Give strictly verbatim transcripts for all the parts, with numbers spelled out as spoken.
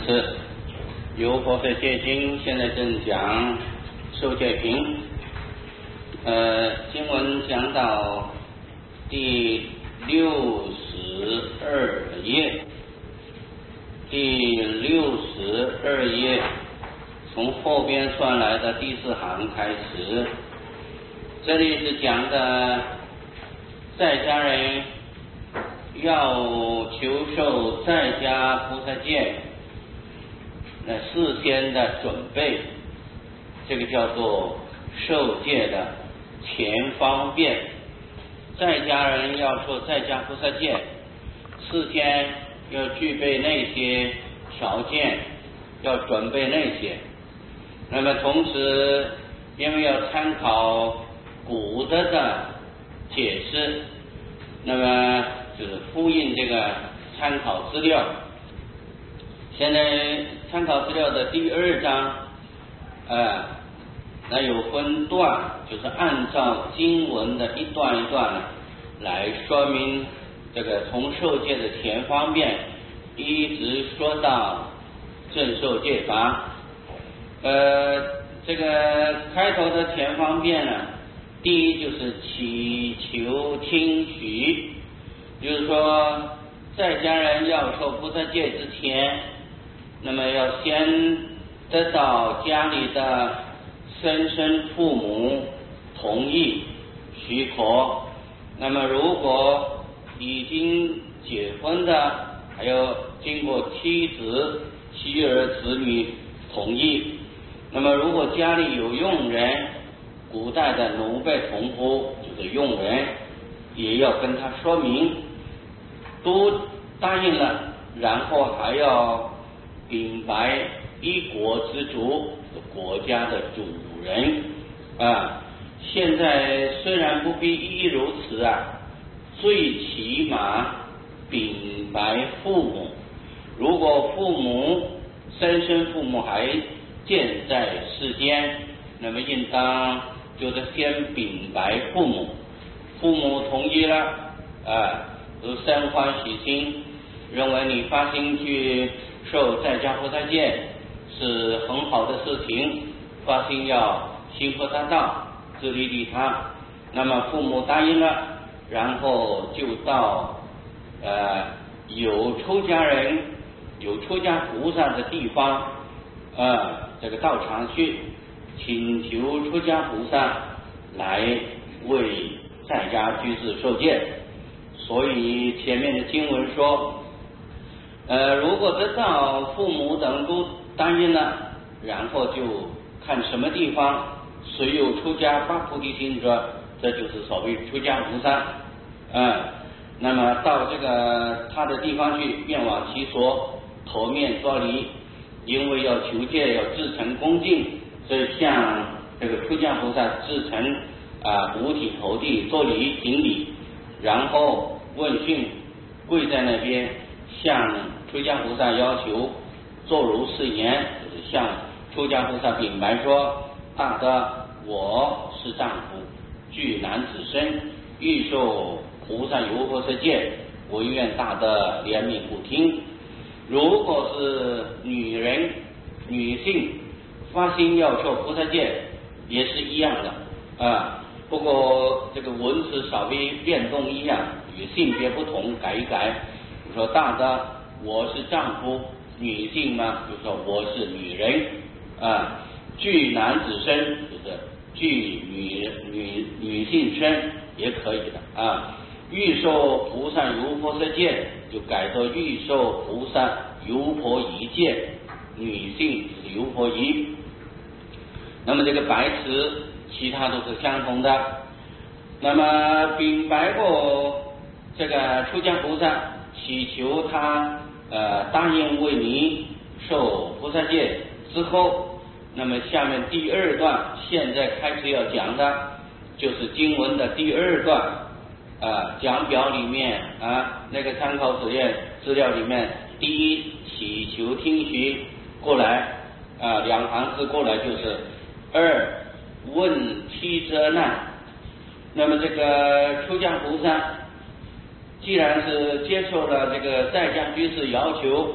师，由佛法戒经现在正讲受戒品。呃，经文讲到第六十二页，第六十二页从后边算来的第四行开始，这里是讲的在家人要求受在家菩萨戒，那事先的准备，这个叫做受戒的前方便。在家人要受在家菩萨戒，事先要具备那些条件，要准备那些。那么同时，因为要参考古德的解释，那么就是复印这个参考资料。现在参考资料的第二章，呃，那有分段，就是按照经文的一段一段来说明这个从受戒的前方便，一直说到正受戒法。呃，这个开头的前方便呢，第一就是祈求听许，就是说在家人要受菩萨戒之前，那么要先得到家里的生身父母同意许可。那么如果已经结婚的，还要经过妻子妻儿子女同意。那么如果家里有佣人，古代的奴婢同夫就是佣人，也要跟他说明，都答应了，然后还要禀白一国之主，国家的主人啊。现在虽然不必一一如此啊，最起码禀白父母。如果父母生身父母还健在世间，那么应当就是先禀白父母，父母同意了啊，都生欢喜心，认为你发心去受在家菩萨戒是很好的事情，发心要行菩萨道，自利利他。那么父母答应了，然后就到呃有出家人有出家菩萨的地方呃这个道场去请求出家菩萨来为在家居士受戒。所以前面的经文说，呃，如果得到父母等都答应了，然后就看什么地方谁有出家发菩提心者，这就是所谓出家菩萨。嗯，那么到这个他的地方去，愿往其所，头面作礼，因为要求戒，要至诚恭敬，所以向这个出家菩萨至诚啊、呃、五体投地作礼顶礼，然后问讯，跪在那边向出家菩萨要求作如是言，就是向出家菩萨禀白说：大德，我是丈夫，具男子身，欲受菩萨游佛世戒，我愿大德怜悯不听。如果是女人女性发心要受菩萨戒，也是一样的啊，不过这个文词稍微变动一样，与性别不同改一改。我说大德，我是丈夫，女性嘛，就说我是女人啊，具男子身，就是具女女女性身也可以的啊。欲受菩萨游佛世戒，就改作欲受菩萨游婆夷戒，女性是游婆夷。那么这个白词其他都是相同的。那么禀白过这个出家菩萨，祈求他呃答应为你受菩萨戒之后，那么下面第二段现在开始要讲的就是经文的第二段啊，讲表里面啊那个参考资料资料里面，第一祈求听许过来啊，两行字过来就是二问梯遮难。那么这个出家菩萨既然是接受了这个在家居士要求，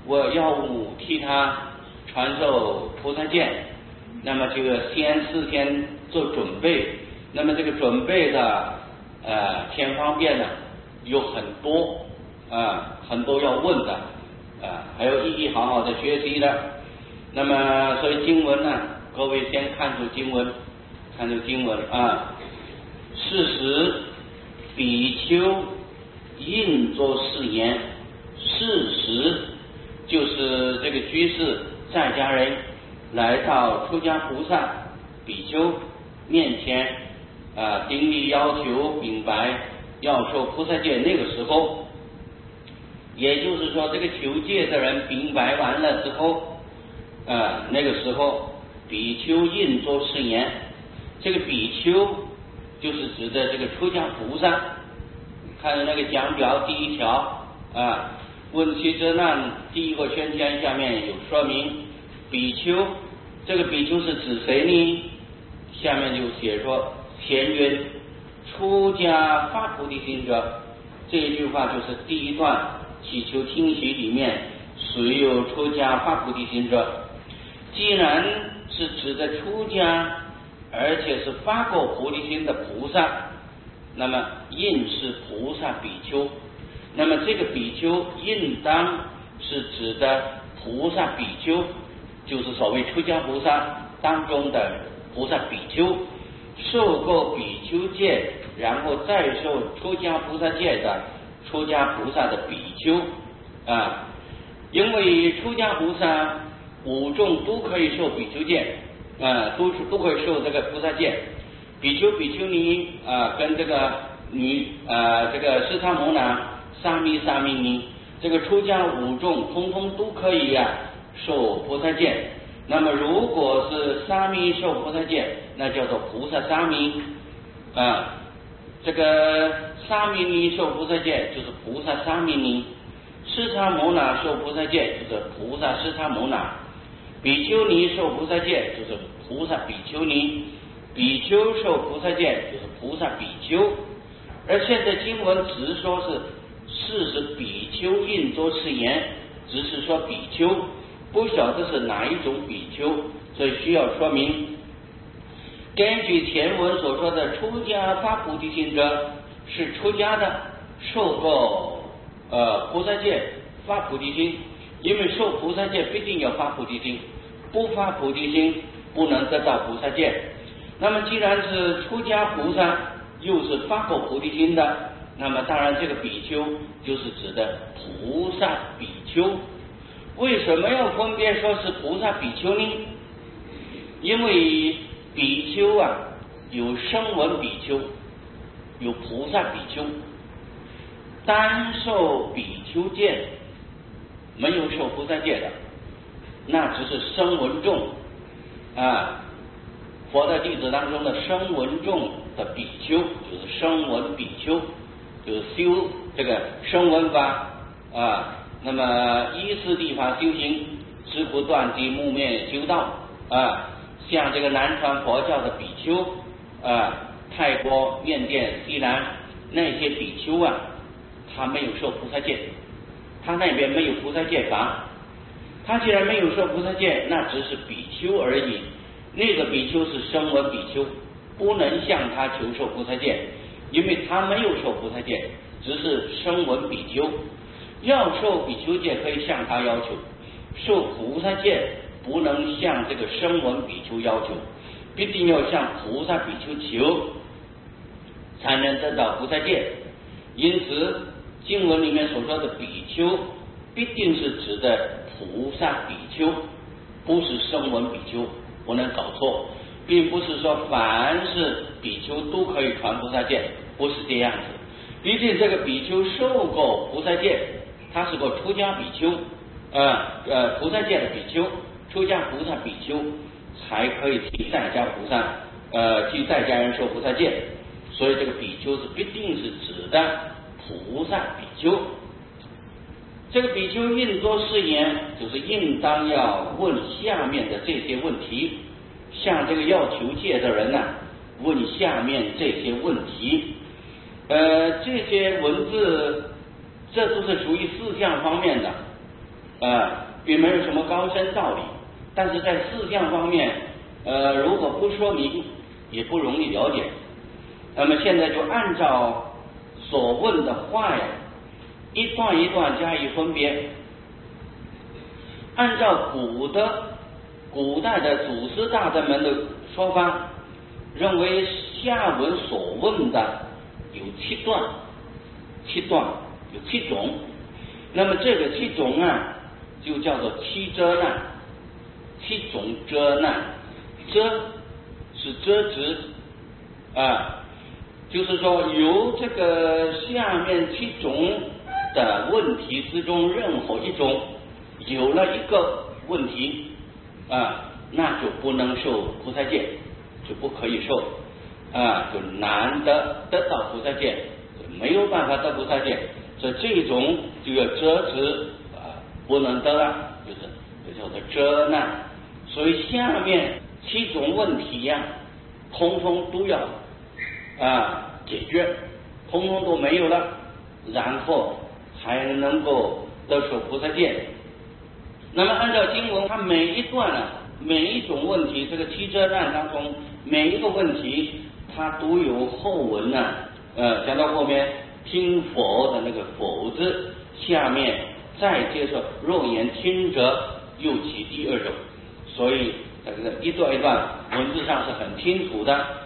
我要替他传授菩萨戒，那么就要先事先做准备。那么这个准备的呃天方便呢有很多啊、呃，很多要问的啊、呃，还有意义好好的学习的。那么所以经文呢，各位先看出经文，看出经文啊。是时比丘应作是言，是时就是这个居士在家人来到出家菩萨比丘面前啊，顶礼要求禀白要受菩萨戒。那个时候，也就是说这个求戒的人禀白完了之后啊，那个时候比丘应作是言。这个比丘就是指的这个出家菩萨。看到那个讲表第一条啊，问其责难第一个圈圈下面有说明，比丘这个比丘是指谁呢？下面就写说前曰出家发菩提心者，这一句话就是第一段祈求听习里面谁有出家发菩提心者。既然是指的出家而且是发过菩提心的菩萨，那么应是菩萨比丘，那么这个比丘应当是指的菩萨比丘，就是所谓出家菩萨当中的菩萨比丘，受过比丘戒然后再受出家菩萨戒的出家菩萨的比丘啊。因为出家菩萨五众都可以受比丘戒啊，都都可以受这个菩萨戒。比丘比丘尼啊，跟这个女啊，这个释迦牟那、沙弥沙弥尼，这个出家五众通通都可以呀、啊、受菩萨戒。那么如果是沙弥受菩萨戒，那叫做菩萨沙弥啊。这个沙弥尼受菩萨戒就是菩萨沙弥尼，释迦牟那受菩萨戒就是菩萨释迦牟那，比丘尼受菩萨戒就是菩萨比丘尼。比丘受菩萨戒就是菩萨比丘。而现在经文只说是是是比丘应作是言，只是说比丘，不晓得是哪一种比丘，所以需要说明。根据前文所说的出家发菩提心者，是出家的受过呃菩萨戒发菩提心，因为受菩萨戒必定要发菩提心，不发菩提心不能得到菩萨戒。那么既然是出家菩萨又是发过菩提心的，那么当然这个比丘就是指的菩萨比丘。为什么要分别说是菩萨比丘呢？因为比丘啊有声闻比丘，有菩萨比丘。单受比丘戒没有受菩萨戒的，那只是声闻众啊。佛的弟子当中的声闻众的比丘，就是声闻比丘，就是修这个声闻法啊。那么依次第法修行，直不断机木灭修道啊。像这个南传佛教的比丘啊，泰国、缅甸、西南那些比丘啊，他没有受菩萨戒，他那边没有菩萨戒法。他既然没有受菩萨戒，那只是比丘而已。那个比丘是声闻比丘，不能向他求受菩萨戒，因为他没有受菩萨戒，只是声闻比丘。要受比丘戒可以向他要求，受菩萨戒不能向这个声闻比丘要求，必定要向菩萨比丘求，才能得到菩萨戒。因此经文里面所说的比丘必定是指的菩萨比丘，不是声闻比丘，不能搞错，并不是说凡是比丘都可以传菩萨戒，不是这样子。毕竟这个比丘受过菩萨戒，他是个出家比丘，呃呃菩萨戒的比丘，出家菩萨比丘才可以替在家菩萨呃替在家人受菩萨戒，所以这个比丘是必定是指的菩萨比丘。这个比丘应作是言，就是应当要问下面的这些问题，像这个要求戒的人呢、啊，问下面这些问题。呃，这些文字，这都是属于四项方面的。 呃，并没有什么高深道理，但是在事项方面，呃，如果不说明，也不容易了解。那么现在就按照所问的话呀，一段一段加以分别。按照古的古代的祖师大德们的说法，认为下文所问的有七段，七段有七种。那么这个七种啊，就叫做七遮难，七种遮难。遮是遮止啊，就是说由这个下面七种的问题之中，任何一种有了一个问题啊，那就不能受菩萨戒，就不可以受啊，就难得得到菩萨戒，没有办法得菩萨戒，所以这种就要遮止啊，不能得了，就是就叫做遮难。所以下面七种问题呀、啊，通通都要啊解决，通通都没有了，然后还能够得受菩萨戒。那么按照经文，它每一段呢、啊，每一种问题，这个七遮难当中每一个问题，它都有后文呢、啊，呃，讲到后面听佛的那个否字，下面再接受若言听者，又起第二种，所以这个一段一段文字上是很清楚的。